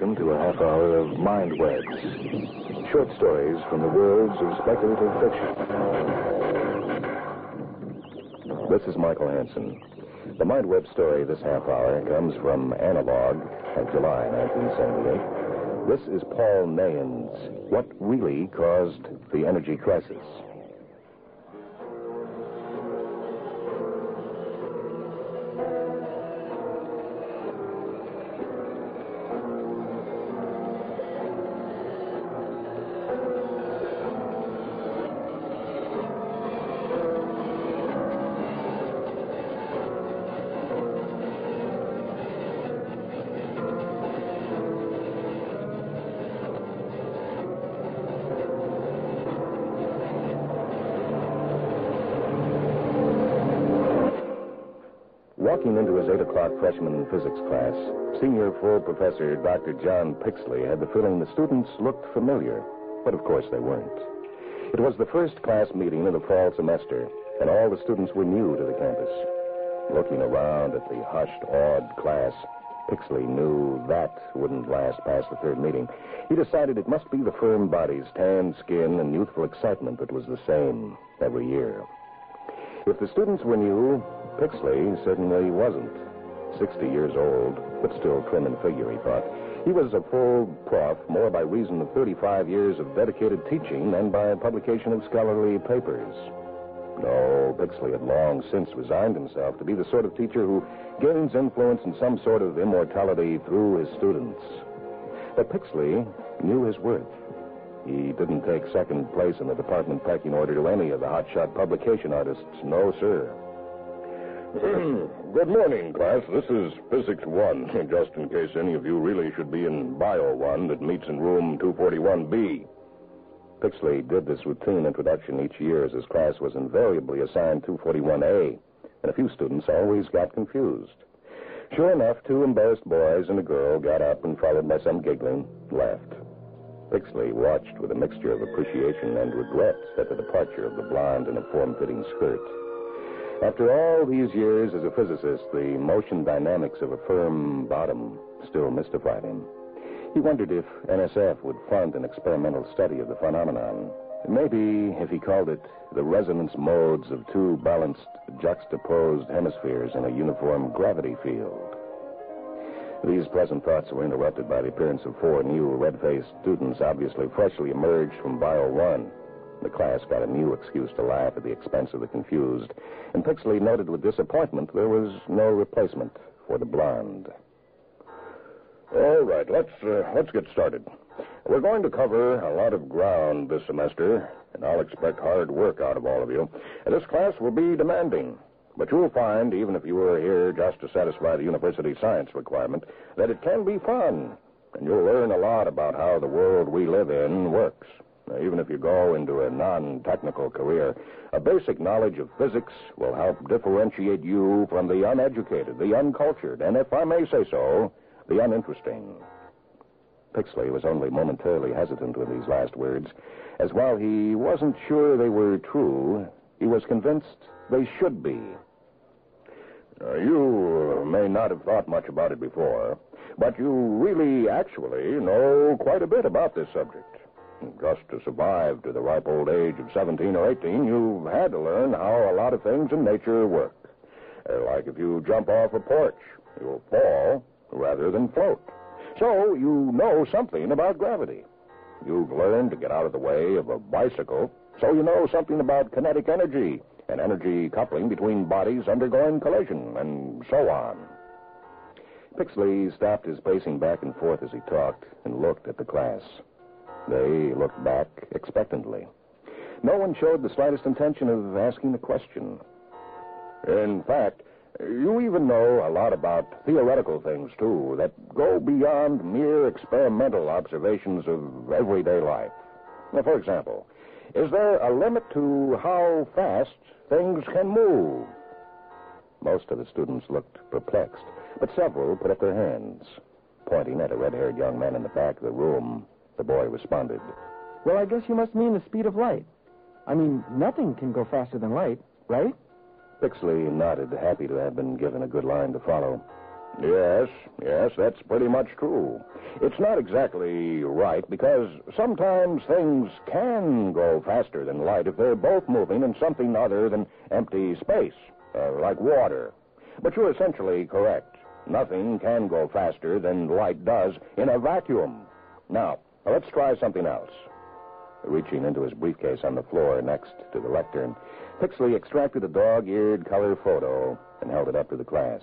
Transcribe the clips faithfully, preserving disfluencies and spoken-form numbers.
welcome to a half hour of Mind Webs, short stories from the worlds of speculative fiction. This is Michael Hansen. The Mind Web story this half hour comes from Analog of July nineteen seventy-eight. This is Paul Nayen's What Really Caused the Energy Crisis. Walking into his eight o'clock freshman physics class, senior full professor Doctor John Pixley had the feeling the students looked familiar, but of course they weren't. It was the first class meeting of the fall semester, and all the students were new to the campus. Looking around at the hushed, awed class, Pixley knew that wouldn't last past the third meeting. He decided it must be the firm bodies, tanned skin, and youthful excitement that was the same every year. If the students were new, Pixley certainly wasn't. Sixty years old, but still trim in figure, he thought. He was a full prof more by reason of thirty-five years of dedicated teaching than by publication of scholarly papers. No, Pixley had long since resigned himself to be the sort of teacher who gains influence and some sort of immortality through his students. But Pixley knew his worth. He didn't take second place in the department pecking order to any of the hotshot publication artists. No, sir. Good morning, class. This is Physics one, just in case any of you really should be in Bio one that meets in room two forty-one B. Pixley did this routine introduction each year as his class was invariably assigned two forty-one A, and a few students always got confused. Sure enough, two embarrassed boys and a girl got up and, followed by some giggling, left. Pixley watched with a mixture of appreciation and regret at the departure of the blonde in a form-fitting skirt. After all these years as a physicist, the motion dynamics of a firm bottom still mystified him. He wondered if N S F would fund an experimental study of the phenomenon. Maybe if he called it the resonance modes of two balanced, juxtaposed hemispheres in a uniform gravity field. These pleasant thoughts were interrupted by the appearance of four new red-faced students, obviously freshly emerged from Bio one. The class got a new excuse to laugh at the expense of the confused, and Pixley noted with disappointment there was no replacement for the blonde. All right, let's uh, let's get started. We're going to cover a lot of ground this semester, and I'll expect hard work out of all of you. This class will be demanding. But you'll find, even if you were here just to satisfy the university science requirement, that it can be fun. And you'll learn a lot about how the world we live in works. Now, even if you go into a non-technical career, a basic knowledge of physics will help differentiate you from the uneducated, the uncultured, and if I may say so, the uninteresting. Pixley was only momentarily hesitant with these last words, as while he wasn't sure they were true, he was convinced they should be. Uh, you may not have thought much about it before, but you really actually know quite a bit about this subject. Just to survive to the ripe old age of seventeen or eighteen, you've had to learn how a lot of things in nature work. Uh, like if you jump off a porch, you'll fall rather than float. So you know something about gravity. You've learned to get out of the way of a bicycle, so you know something about kinetic energy and energy coupling between bodies undergoing collision, and so on. Pixley stopped his pacing back and forth as he talked and looked at the class. They looked back expectantly. No one showed the slightest intention of asking a question. In fact, you even know a lot about theoretical things, too, that go beyond mere experimental observations of everyday life. Now, for example, is there a limit to how fast things can move? Most of the students looked perplexed, but several put up their hands. Pointing at a red-haired young man in the back of the room, the boy responded, Well, I guess you must mean the speed of light. I mean, nothing can go faster than light, right? Pixley nodded, happy to have been given a good line to follow. Yes, yes, that's pretty much true. It's not exactly right because sometimes things can go faster than light if they're both moving in something other than empty space, uh, like water. But you're essentially correct. Nothing can go faster than light does in a vacuum. Now, let's try something else. Reaching into his briefcase on the floor next to the lectern, Pixley extracted a dog-eared color photo and held it up to the class.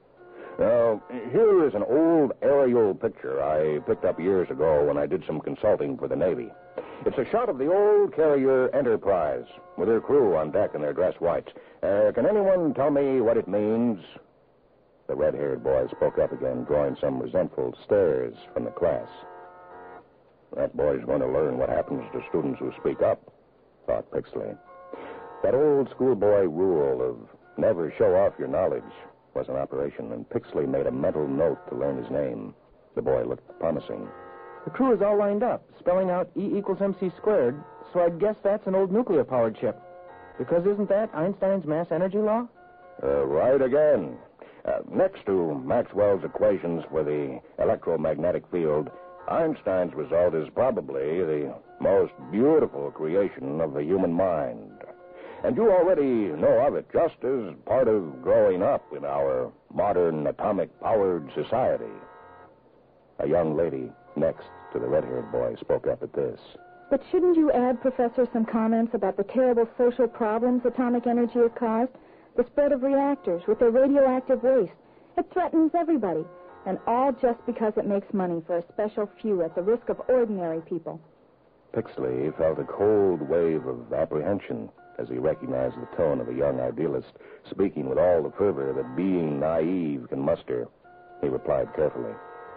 Now, here is an old aerial picture I picked up years ago when I did some consulting for the Navy. It's a shot of the old carrier Enterprise with her crew on deck in their dress whites. Uh, can anyone tell me what it means? The red-haired boy spoke up again, drawing some resentful stares from the class. That boy's going to learn what happens to students who speak up, thought Pixley. That old schoolboy rule of never show off your knowledge was in operation, and Pixley made a mental note to learn his name. The boy looked promising. The crew is all lined up, spelling out E equals MC squared, so I'd guess that's an old nuclear-powered ship. Because isn't that Einstein's mass energy law? Uh, right again. Uh, next to Maxwell's equations for the electromagnetic field, Einstein's result is probably the most beautiful creation of the human mind. And you already know of it just as part of growing up in our modern atomic-powered society. A young lady next to the red-haired boy spoke up at this. But shouldn't you add, Professor, some comments about the terrible social problems atomic energy has caused? The spread of reactors with their radioactive waste. It threatens everybody, and all just because it makes money for a special few at the risk of ordinary people. Pixley felt a cold wave of apprehension as he recognized the tone of a young idealist speaking with all the fervor that being naive can muster. He replied carefully.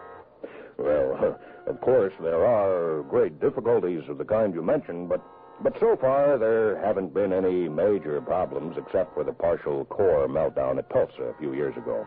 Well, of course, there are great difficulties of the kind you mentioned, but, but so far there haven't been any major problems except for the partial core meltdown at Tulsa a few years ago.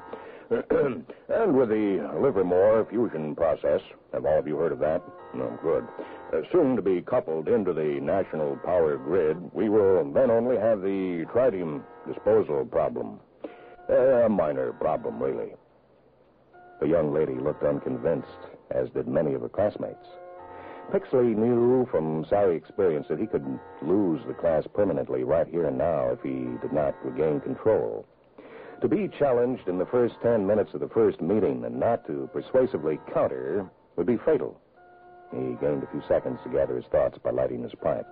And with the Livermore fusion process, have all of you heard of that? No, good. Uh, soon to be coupled into the national power grid, we will then only have the tritium disposal problem. Uh, a minor problem, really. The young lady looked unconvinced, as did many of her classmates. Pixley knew from sorry experience that he could lose the class permanently right here and now if he did not regain control. To be challenged in the first ten minutes of the first meeting and not to persuasively counter would be fatal. He gained a few seconds to gather his thoughts by lighting his pipe.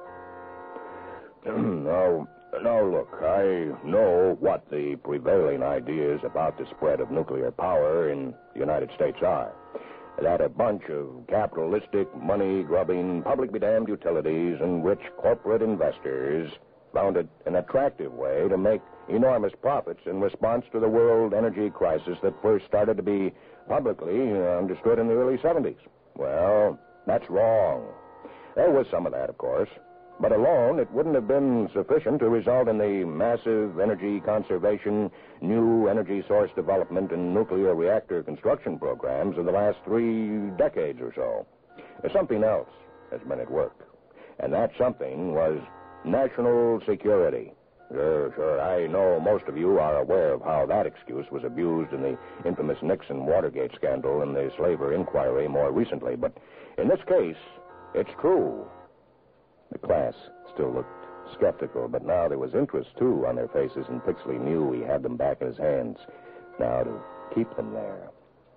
now, now, look, I know what the prevailing ideas about the spread of nuclear power in the United States are. That a bunch of capitalistic, money-grubbing, public-be-damned utilities and rich corporate investors found it an attractive way to make enormous profits in response to the world energy crisis that first started to be publicly understood in the early seventies. Well, that's wrong. There was some of that, of course, but alone it wouldn't have been sufficient to result in the massive energy conservation, new energy source development, and nuclear reactor construction programs of the last three decades or so. There's something else has been at work, and that something was national security. Sure, sure. I know most of you are aware of how that excuse was abused in the infamous Nixon-Watergate scandal and the slaver inquiry more recently. But in this case, it's true. The class still looked skeptical, but now there was interest, too, on their faces, and Pixley knew he had them back in his hands. Now to keep them there.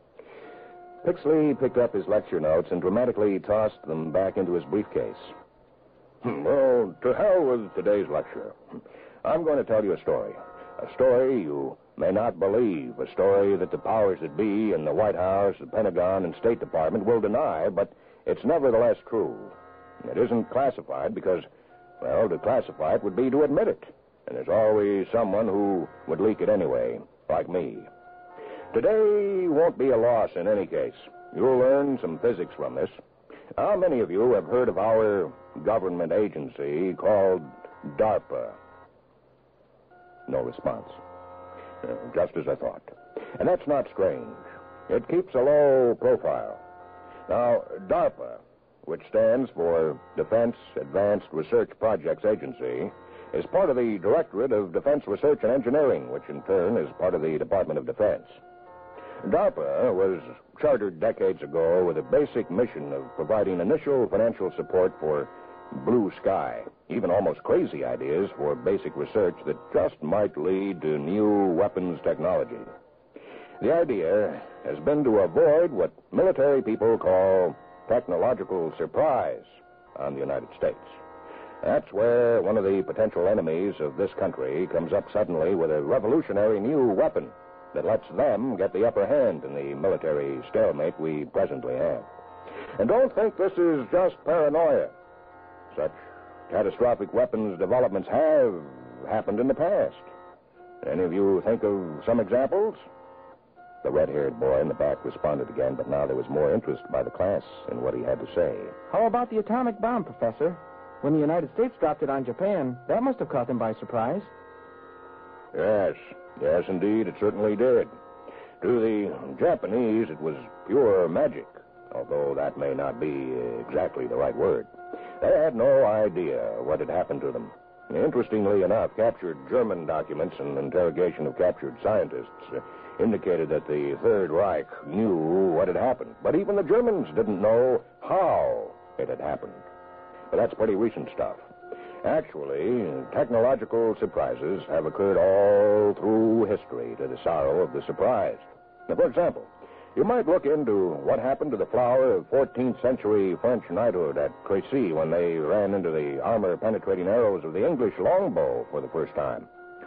Pixley picked up his lecture notes and dramatically tossed them back into his briefcase. Well, to hell with today's lecture. I'm going to tell you a story. A story you may not believe. A story that the powers that be in the White House, the Pentagon, and State Department will deny, but it's nevertheless true. It isn't classified because, well, to classify it would be to admit it. And there's always someone who would leak it anyway, like me. Today won't be a loss in any case. You'll learn some physics from this. How many of you have heard of our government agency called DARPA? No response. Uh, just as I thought. And that's not strange. It keeps a low profile. Now, DARPA, which stands for Defense Advanced Research Projects Agency, is part of the Directorate of Defense Research and Engineering, which in turn is part of the Department of Defense. DARPA was chartered decades ago with a basic mission of providing initial financial support for blue sky, even almost crazy ideas for basic research that just might lead to new weapons technology. The idea has been to avoid what military people call technological surprise on the United States. That's where one of the potential enemies of this country comes up suddenly with a revolutionary new weapon that lets them get the upper hand in the military stalemate we presently have. And don't think this is just paranoia. Such catastrophic weapons developments have happened in the past. Any of you think of some examples? The red-haired boy in the back responded again, but now there was more interest by the class in what he had to say. How about the atomic bomb, Professor? When the United States dropped it on Japan, that must have caught them by surprise. Yes, yes, indeed, it certainly did. To the Japanese, it was pure magic, although that may not be exactly the right word. They had no idea what had happened to them. Interestingly enough, captured German documents and interrogation of captured scientists indicated that the Third Reich knew what had happened. But even the Germans didn't know how it had happened. But that's pretty recent stuff. Actually, technological surprises have occurred all through history to the sorrow of the surprised. Now, for example, you might look into what happened to the flower of fourteenth century French knighthood at Crécy when they ran into the armor-penetrating arrows of the English longbow for the first time.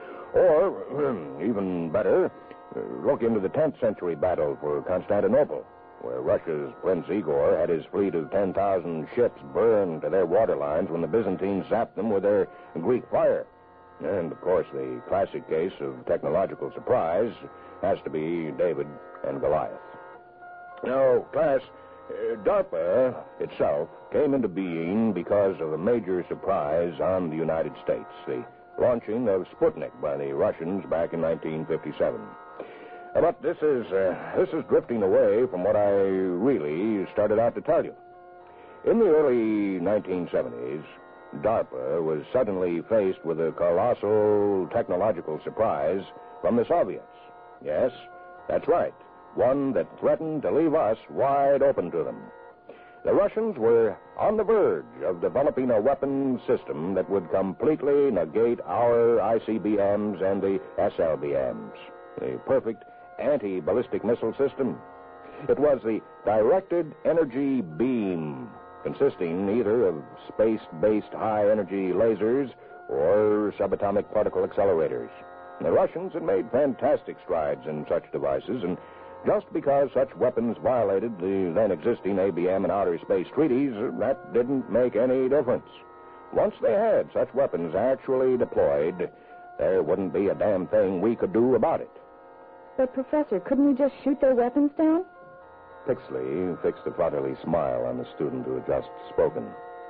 Or, even better, look into the tenth century battle for Constantinople, where Russia's Prince Igor had his fleet of ten thousand ships burned to their waterlines when the Byzantines zapped them with their Greek fire. And, of course, the classic case of technological surprise has to be David and Goliath. Now, class, uh, DARPA itself came into being because of a major surprise on the United States, the launching of Sputnik by the Russians back in nineteen fifty-seven. Uh, but this is uh, this is drifting away from what I really started out to tell you. In the early nineteen seventies, DARPA was suddenly faced with a colossal technological surprise from the Soviets. Yes, that's right. One that threatened to leave us wide open to them. The Russians were on the verge of developing a weapon system that would completely negate our I C B Ms and the S L B Ms, the perfect anti-ballistic missile system. It was the directed energy beam, consisting either of space-based high-energy lasers or subatomic particle accelerators. The Russians had made fantastic strides in such devices, and just because such weapons violated the then-existing A B M and outer space treaties, that didn't make any difference. Once they had such weapons actually deployed, there wouldn't be a damn thing we could do about it. But, Professor, couldn't we just shoot their weapons down? Pixley fixed a fatherly smile on the student who had just spoken.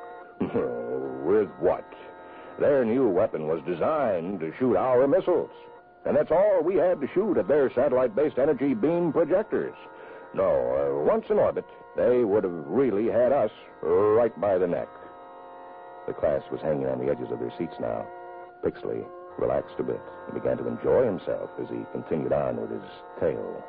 With what? Their new weapon was designed to shoot our missiles. And that's all we had to shoot at their satellite-based energy beam projectors. No, uh, once in orbit, they would have really had us right by the neck. The class was hanging on the edges of their seats now. Pixley relaxed a bit and began to enjoy himself as he continued on with his tale.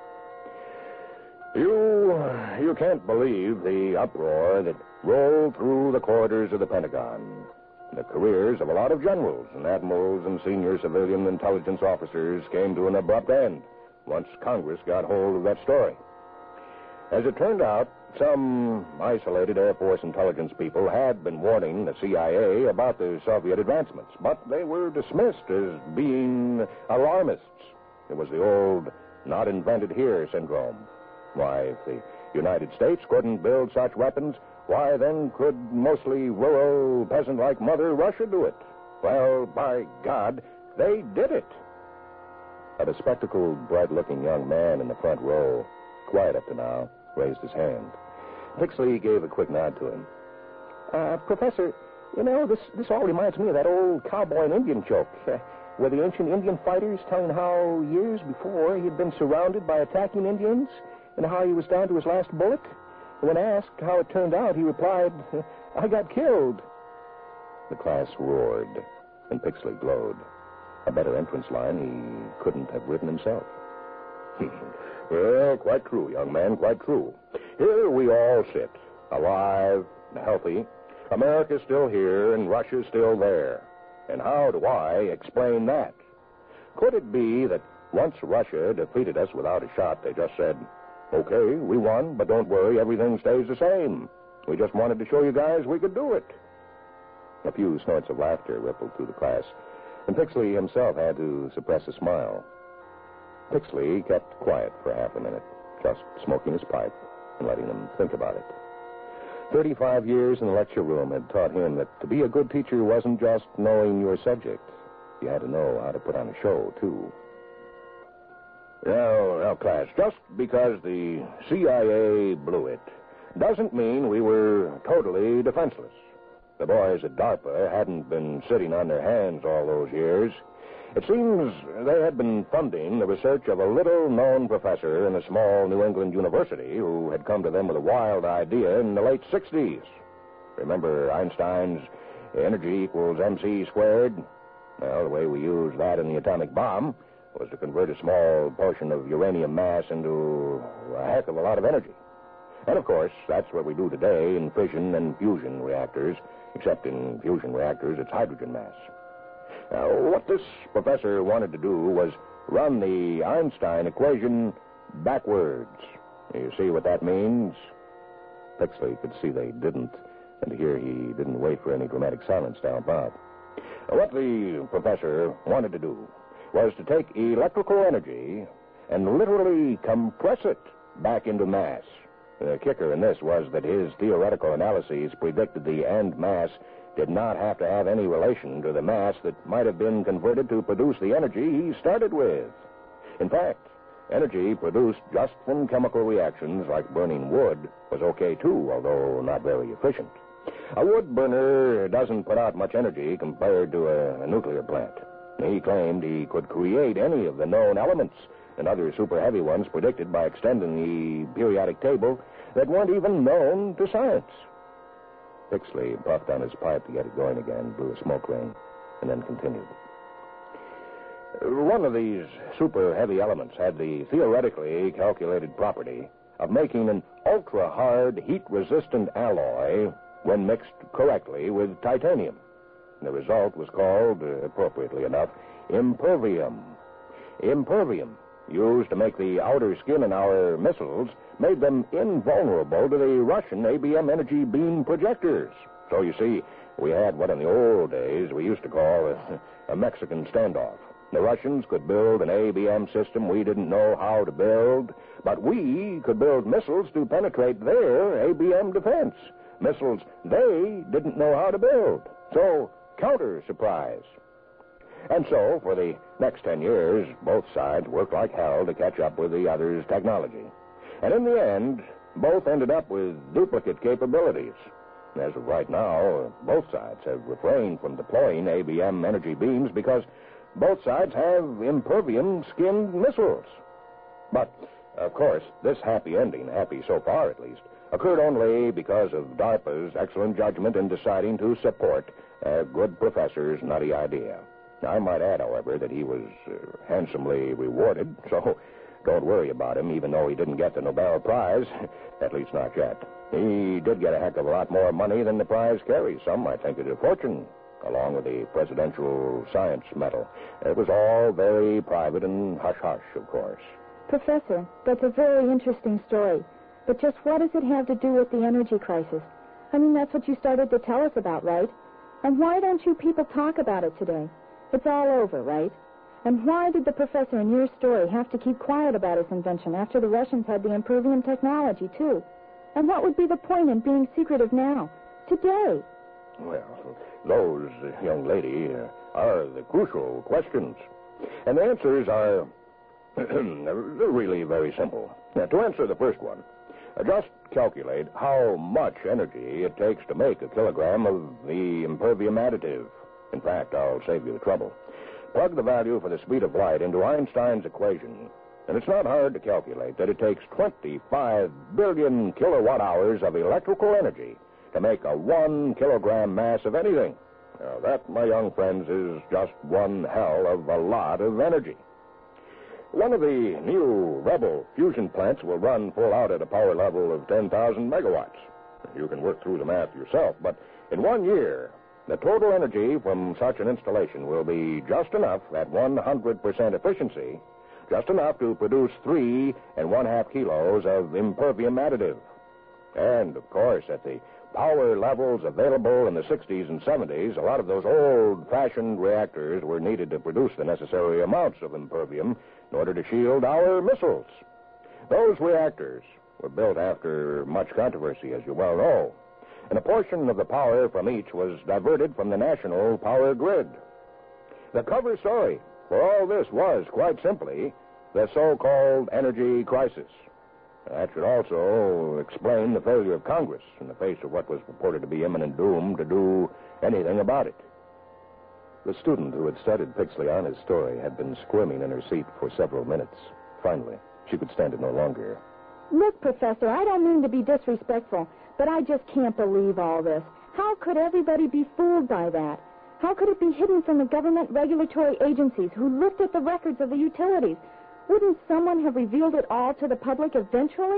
You, you can't believe the uproar that rolled through the corridors of the Pentagon. The careers of a lot of generals and admirals and senior civilian intelligence officers came to an abrupt end once Congress got hold of that story. As it turned out, some isolated Air Force intelligence people had been warning the C I A about the Soviet advancements, but they were dismissed as being alarmists. It was the old not invented here syndrome. Why, if the United States couldn't build such weapons, why then could mostly rural, peasant-like Mother Russia do it? Well, by God, they did it. A bespectacled, bright-looking young man in the front row, quiet up to now, raised his hand. Pixley gave a quick nod to him. Uh, Professor, you know, this, this all reminds me of that old cowboy and Indian joke, uh, where the ancient Indian fighters telling how years before he'd been surrounded by attacking Indians and how he was down to his last bullet. When asked how it turned out, he replied, I got killed. The class roared, and Pixley glowed. A better entrance line he couldn't have written himself. Well, quite true, young man, quite true. Here we all sit, alive, healthy. America's still here, and Russia's still there. And how do I explain that? Could it be that once Russia defeated us without a shot, they just said, okay, we won, but don't worry, everything stays the same. We just wanted to show you guys we could do it. A few snorts of laughter rippled through the class, and Pixley himself had to suppress a smile. Pixley kept quiet for half a minute, just smoking his pipe and letting them think about it. Thirty-five years in the lecture room had taught him that to be a good teacher wasn't just knowing your subject. You had to know how to put on a show, too. Now, now, class, just because the C I A blew it doesn't mean we were totally defenseless. The boys at DARPA hadn't been sitting on their hands all those years. It seems they had been funding the research of a little-known professor in a small New England university who had come to them with a wild idea in the late sixties. Remember Einstein's energy equals mc squared? Well, the way we used that in the atomic bomb was to convert a small portion of uranium mass into a heck of a lot of energy. And, of course, that's what we do today in fission and fusion reactors, except in fusion reactors, it's hydrogen mass. Now, what this professor wanted to do was run the Einstein equation backwards. You see what that means? Pixley could see they didn't, and here he didn't wait for any dramatic silence to help out. What the professor wanted to do was to take electrical energy and literally compress it back into mass. The kicker in this was that his theoretical analyses predicted the end mass did not have to have any relation to the mass that might have been converted to produce the energy he started with. In fact, energy produced just from chemical reactions like burning wood was okay too, although not very efficient. A wood burner doesn't put out much energy compared to a, a nuclear plant. He claimed he could create any of the known elements and other super heavy ones predicted by extending the periodic table that weren't even known to science. Pixley puffed on his pipe to get it going again, blew a smoke ring, and then continued. One of these super heavy elements had the theoretically calculated property of making an ultra-hard, heat-resistant alloy when mixed correctly with titanium. The result was called, uh, appropriately enough, impervium. Impervium, used to make the outer skin in our missiles, made them invulnerable to the Russian A B M energy beam projectors. So, you see, we had what in the old days we used to call a, a Mexican standoff. The Russians could build an A B M system we didn't know how to build, but we could build missiles to penetrate their A B M defense. Missiles they didn't know how to build. So, counter-surprise. And so, for the next ten years, both sides worked like hell to catch up with the other's technology. And in the end, both ended up with duplicate capabilities. As of right now, both sides have refrained from deploying A B M energy beams because both sides have impervium-skinned missiles. But, of course, this happy ending, happy so far at least, occurred only because of DARPA's excellent judgment in deciding to support a good professor's nutty idea. I might add, however, that he was uh, handsomely rewarded, so don't worry about him, even though he didn't get the Nobel Prize, at least not yet. He did get a heck of a lot more money than the prize carries. Some might think it a fortune, along with the Presidential Science Medal. It was all very private and hush-hush, of course. Professor, that's a very interesting story. But just what does it have to do with the energy crisis? I mean, that's what you started to tell us about, right? And why don't you people talk about it today? It's all over, right? And why did the professor in your story have to keep quiet about his invention after the Russians had the impervium technology, too? And what would be the point in being secretive now, today? Well, those, uh, young lady, uh, are the crucial questions. And the answers are really very simple. Now, to answer the first one, uh, just calculate how much energy it takes to make a kilogram of the impervium additive. In fact, I'll save you the trouble. Plug the value for the speed of light into Einstein's equation, and it's not hard to calculate that it takes twenty-five billion kilowatt hours of electrical energy to make a one kilogram mass of anything. Now, that, my young friends, is just one hell of a lot of energy. One of the new Rebel fusion plants will run full out at a power level of ten thousand megawatts. You can work through the math yourself, but in one year, the total energy from such an installation will be just enough at one hundred percent efficiency, just enough to produce three and one-half kilos of impervium additive. And, of course, at the power levels available in the sixties and seventies, a lot of those old-fashioned reactors were needed to produce the necessary amounts of impervium in order to shield our missiles. Those reactors were built after much controversy, as you well know, and a portion of the power from each was diverted from the national power grid. The cover story for all this was, quite simply, the so-called energy crisis. That should also explain the failure of Congress in the face of what was purported to be imminent doom to do anything about it. The student who had started Pixley on his story had been squirming in her seat for several minutes. Finally, she could stand it no longer. Look, Professor, I don't mean to be disrespectful, but I just can't believe all this. How could everybody be fooled by that? How could it be hidden from the government regulatory agencies who looked at the records of the utilities? Wouldn't someone have revealed it all to the public eventually?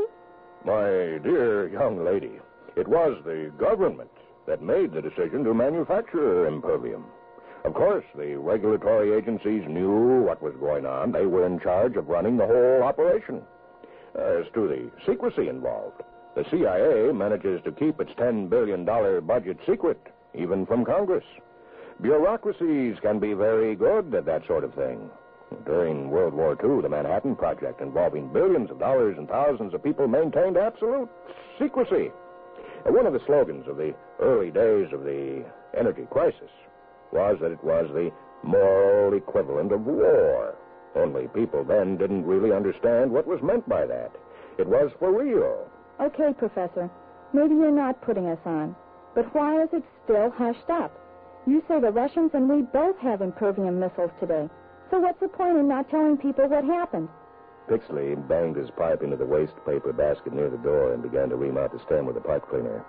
My dear young lady, it was the government that made the decision to manufacture impervium. Of course, the regulatory agencies knew what was going on. They were in charge of running the whole operation. As to the secrecy involved, the C I A manages to keep its ten billion dollars budget secret, even from Congress. Bureaucracies can be very good at that sort of thing. During World War Two, the Manhattan Project, involving billions of dollars and thousands of people, maintained absolute secrecy. And one of the slogans of the early days of the energy crisis was that it was the moral equivalent of war. Only people then didn't really understand what was meant by that. It was for real. Okay, Professor. Maybe you're not putting us on. But why is it still hushed up? You say the Russians and we both have impervium missiles today. So what's the point in not telling people what happened? Pixley banged his pipe into the waste paper basket near the door and began to remount the stem with a pipe cleaner.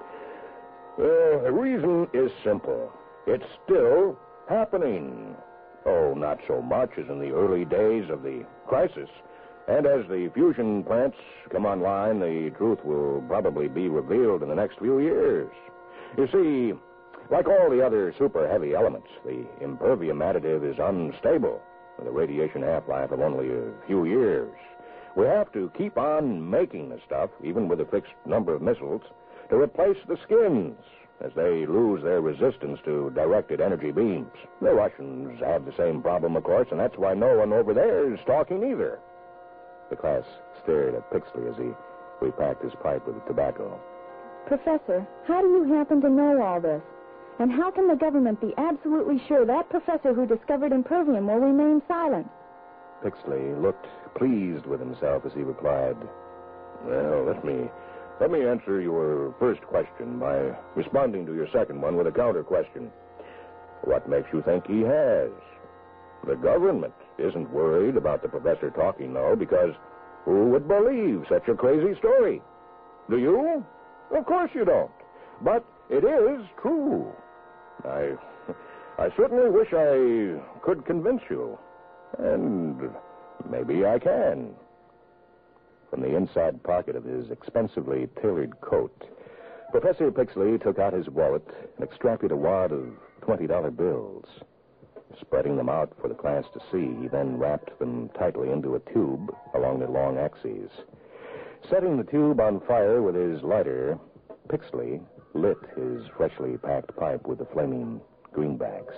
Well, the reason is simple. It's still happening. Oh, not so much as in the early days of the crisis. And as the fusion plants come online, the truth will probably be revealed in the next few years. You see, like all the other super-heavy elements, the impervium additive is unstable, with a radiation half-life of only a few years. We have to keep on making the stuff, even with a fixed number of missiles, to replace the skins as they lose their resistance to directed energy beams. The Russians have the same problem, of course, and that's why no one over there is talking either. The class stared at Pixley as he repacked his pipe with the tobacco. Professor, how do you happen to know all this? And how can the government be absolutely sure that professor who discovered impervium will remain silent? Pixley looked pleased with himself as he replied, Well, let me let me answer your first question by responding to your second one with a counter question. What makes you think he has? The government isn't worried about the professor talking, though, because who would believe such a crazy story? Do you? Of course you don't. But it is true. I, I certainly wish I could convince you. And maybe I can. From the inside pocket of his expensively tailored coat, Professor Pixley took out his wallet and extracted a wad of twenty dollar bills. Spreading them out for the class to see, he then wrapped them tightly into a tube along the long axes. Setting the tube on fire with his lighter, Pixley lit his freshly packed pipe with the flaming greenbacks.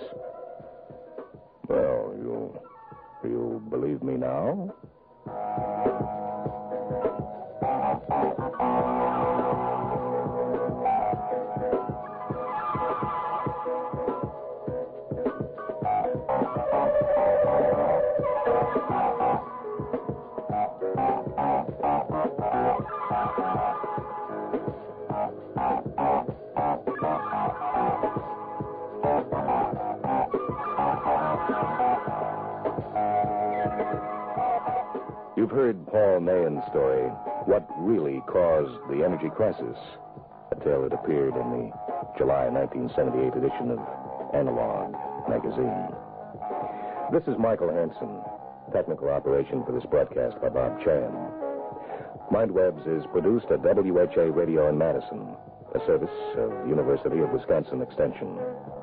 Well, you, you believe me now? You've heard Paul Mahan's story, What Really Caused the Energy Crisis, a tale that appeared in the July nineteen seventy-eight edition of Analog magazine. This is Michael Hansen. Technical operation for this broadcast by Bob Chan. MindWebs is produced at W H A Radio in Madison, a service of University of Wisconsin Extension.